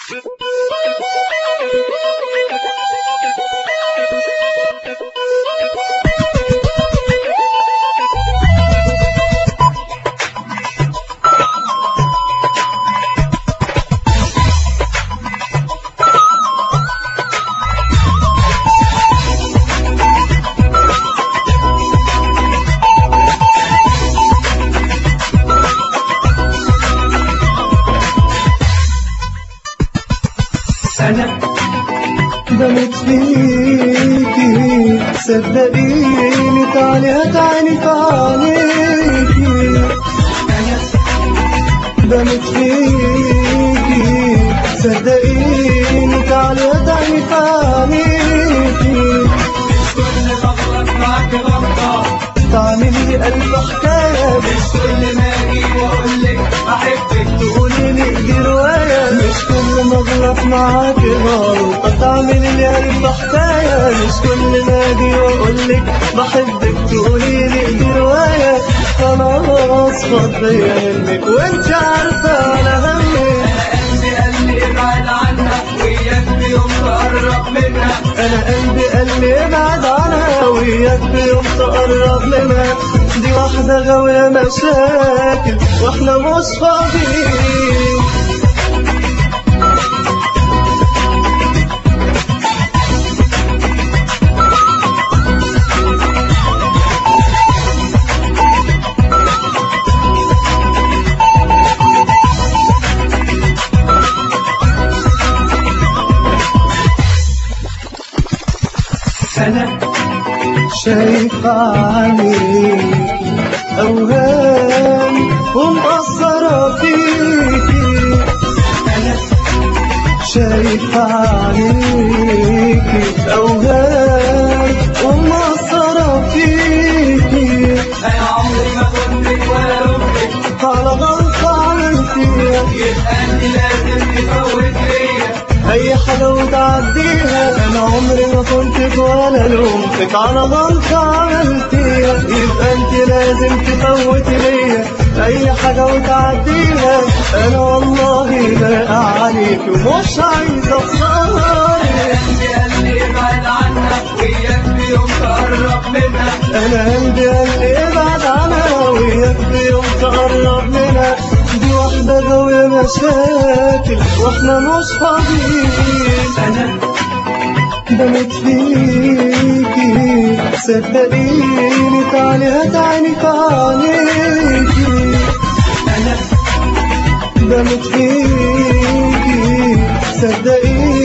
أنا بموت فيكي، صدقيني تعالي هتعيني في عينيكي. أنا بموت فيكي، صدقيني تعالي هتعيني في عينيكي. كل بغلط معاك غلطة، تعملي ألف حكاية، مش كل ما أجي وأقولك أحبك تقولي لي دي رواية. مش كل ما أغلط معاكي غلطة، تعملي لي ألف حكاية. مش كل ما أجي وأقولك بحبك تقولي لي دي رواية. خلاص فاض بيا همك وأنت عارفة أنا همك. أنا قلبي قال لي ابعد عنها، وإياك بيوم تقرب منها. أنا قلبي قال لي ابعد عنها، وياك بيوم تقرب منها. دي واحدة غاوية مشاكل واحنا مش فاضيين. أنا شايف عليك أوهام ومقصرة فيكي. أنا شايف عليك أوهام ومقصرة فيكي. أنا عمري ما كنتك ولا لومتك، على غلطة عملتيها يبقى أنت لازم تفوت ليا أي حاجة وتعديها. أنا عمري ما كنتك ولا لومتك، على غلطة عملتيها يبقى أنت لازم تفوتي ليا أي حاجة وتعديها. أنا والله باقع عليك ومش عايز أخسرك. قلبي قال لي ابعد عنها، وإياك بيوم تقرب منها. أنا قلبي قال لي ابعد عنها، وياك بيوم تقرب منها. دي واحدة غاوية مشاكل واحنا مش فاضيين. أنا بموت فيكي، صدقيني تعالي هتعيني في عينيكي. أنا بموت فيكي، صدقيني